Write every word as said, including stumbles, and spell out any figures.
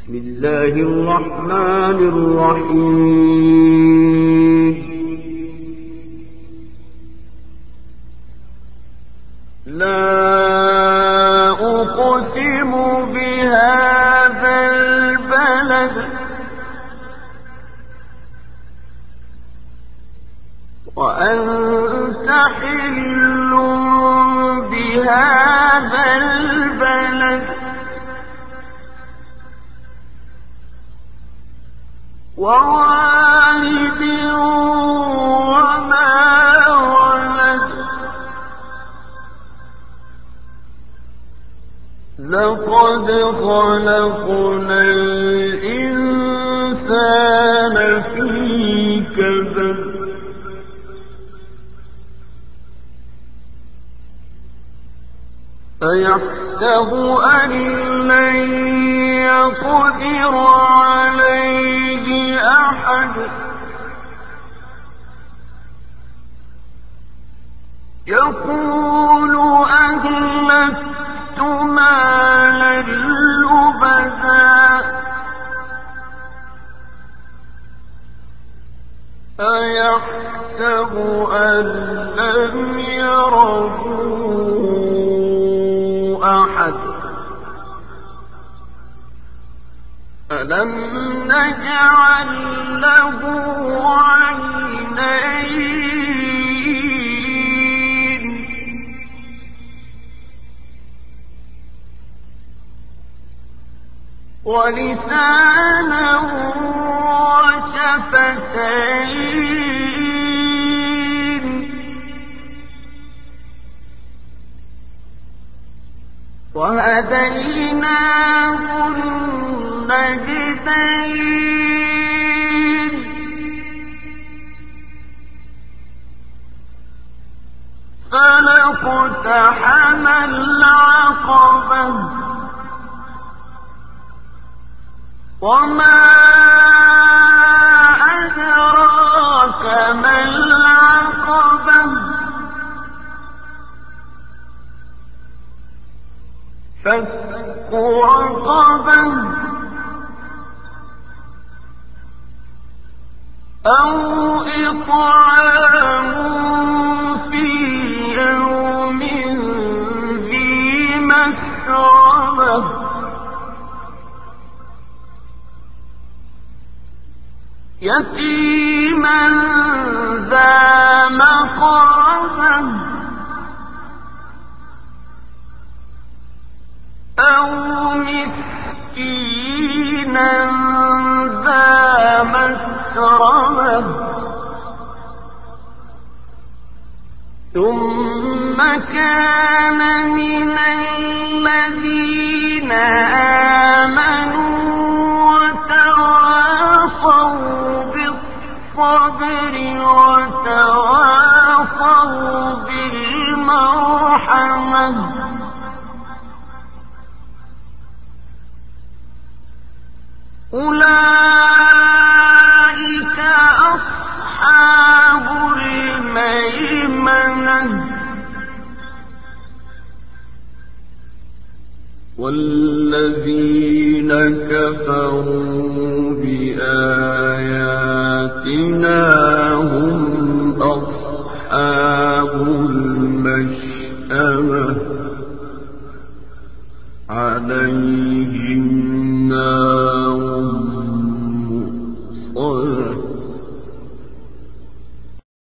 بسم الله الرحمن الرحيم. لا أقسم بهذا البلد وأنت حل بهذا البلد ووالد وما ولد لقد خلقنا الإنسان في كبد أيحسب أن لن يقدر عليه أحد يقول أهلكت مالا لبدا أيحسب أن لم يره أحد ألم نجعل له عينين ولسانا وشفتين وهديناه النجدين فلاقتحم العقبة وما أدراك ما العقبة فك رقبة أو إطعام في يوم ذي مسغبة يتيما ذا مقربة أو مسكينا ذا مسربة ثم كان من الذين آمنوا وتواصوا بالصبر وتواصوا بالمرحمة أولئك أصحاب الميمنة والذين كفروا بآياتنا هم أصحاب المشأمة عليهم نار مؤصدة